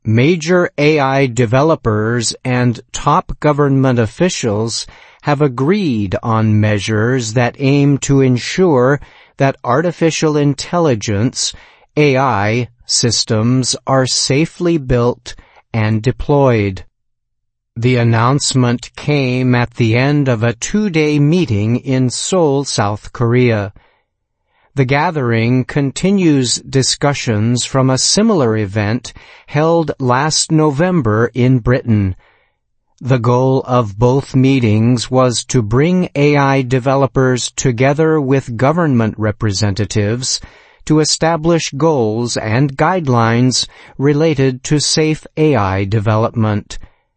Major AI developers and top government officials have agreed on measures that aim to ensure that artificial intelligence, AI, systems are safely built and deployed. The announcement came at the end of a 2-day meeting in Seoul, South Korea. The gathering continues discussions from a similar event held last November in Britain. The goal of both meetings was to bring AI developers together with government representatives to establish goals and guidelines related to safe AI development.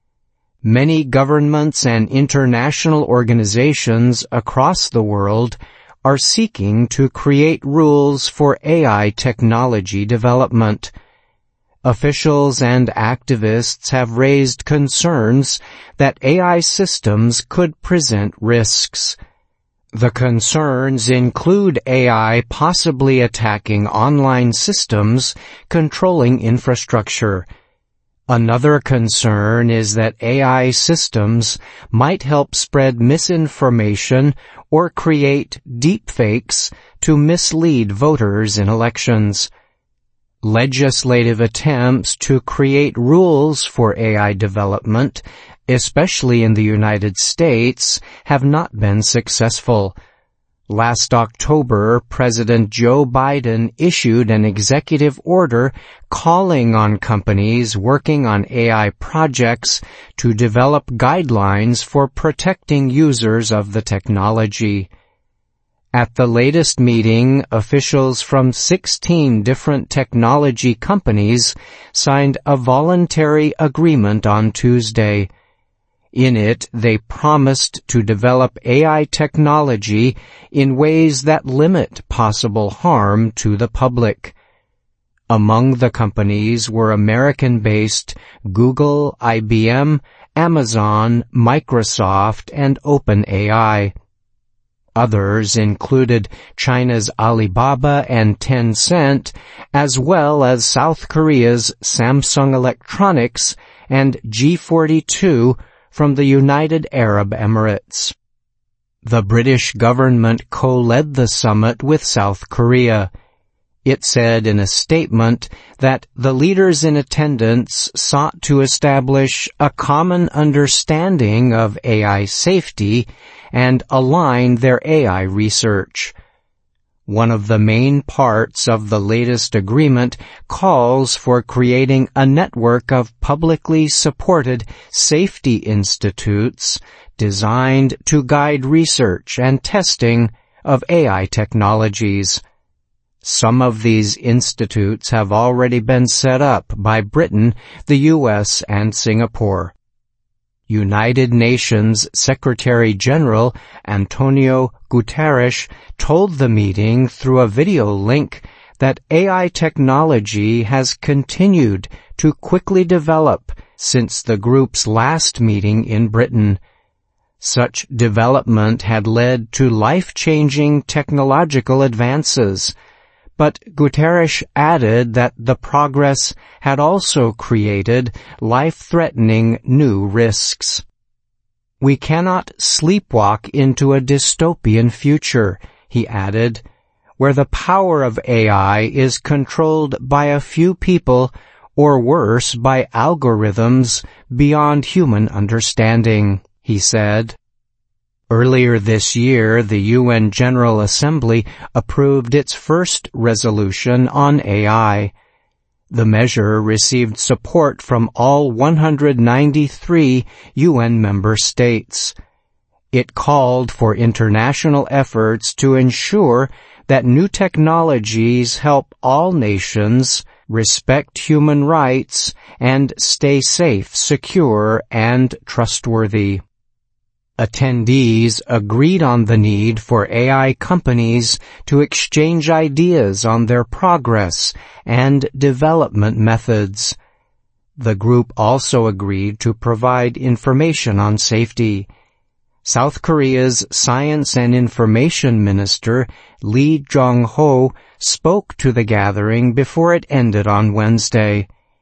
Many governments and international organizations across the world are seeking to create rules for AI technology development. Officials and activists have raised concerns that AI systems could present risks. The concerns include AI possibly attacking online systems controlling infrastructure. Another concern is that AI systems might help spread misinformation or create deepfakes to mislead voters in elections. Legislative attempts to create rules for AI development, especially in the United States, have not been successful. Last October, President Joe Biden issued an executive order calling on companies working on AI projects to develop guidelines for protecting users of the technology. At the latest meeting, officials from 16 different technology companies signed a voluntary agreement on Tuesday. In it, they promised to develop AI technology in ways that limit possible harm to the public. Among the companies were American-based Google, IBM, Amazon, Microsoft, and OpenAI. Others included China's Alibaba and Tencent, as well as South Korea's Samsung Electronics and G42 from the United Arab Emirates. The British government co-led the summit with South Korea. It said in a statement that the leaders in attendance sought to establish a common understanding of AI safety and align their AI research. One of the main parts of the latest agreement calls for creating a network of publicly supported safety institutes designed to guide research and testing of AI technologies. Some of these institutes have already been set up by Britain, the U.S., and Singapore. United Nations Secretary-General Antonio Guterres told the meeting through a video link that AI technology has continued to quickly develop since the group's last meeting in Britain. Such development had led to life-changing technological advances, but Guterres added that the progress had also created life-threatening new risks. We cannot sleepwalk into a dystopian future, he added, where the power of AI is controlled by a few people, or worse, by algorithms beyond human understanding, he said. Earlier this year, the UN General Assembly approved its first resolution on AI. The measure received support from all 193 UN member states. It called for international efforts to ensure that new technologies help all nations respect human rights and stay safe, secure, and trustworthy. Attendees agreed on the need for AI companies to exchange ideas on their progress and development methods. The group also agreed to provide information on safety. South Korea's Science and Information Minister Lee Jong-ho spoke to the gathering before it ended on Wednesday.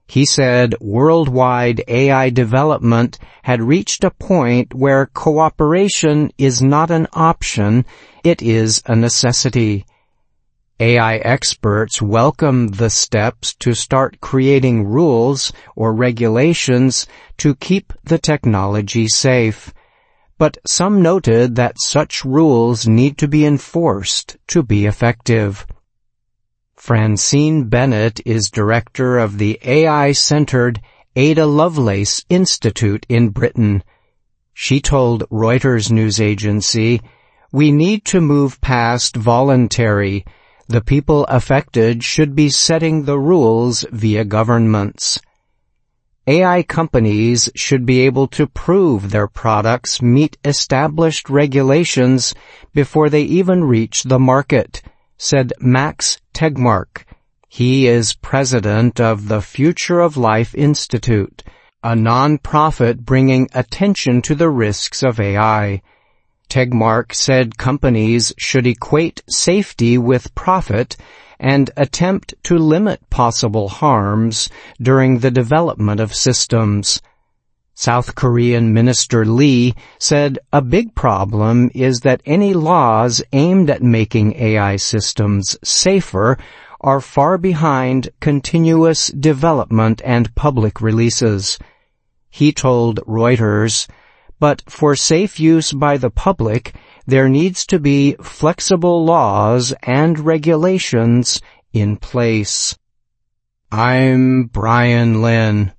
He said worldwide AI development had reached a point where cooperation is not an option, it is a necessity. AI experts welcome the steps to start creating rules or regulations to keep the technology safe. But some noted that such rules need to be enforced to be effective. Francine Bennett is director of the AI-centered Ada Lovelace Institute in Britain. She told Reuters news agency, "We need to move past voluntary. The people affected should be setting the rules via governments. AI companies should be able to prove their products meet established regulations before they even reach the market," said Max Tegmark. He is president of the Future of Life Institute, a non-profit bringing attention to the risks of AI. Tegmark said companies should equate safety with profit and attempt to limit possible harms during the development of systems. South Korean Minister Lee said a big problem is that any laws aimed at making AI systems safer are far behind continuous development and public releases. He told Reuters, "But for safe use by the public, there needs to be flexible laws and regulations in place." I'm Brian Lynn.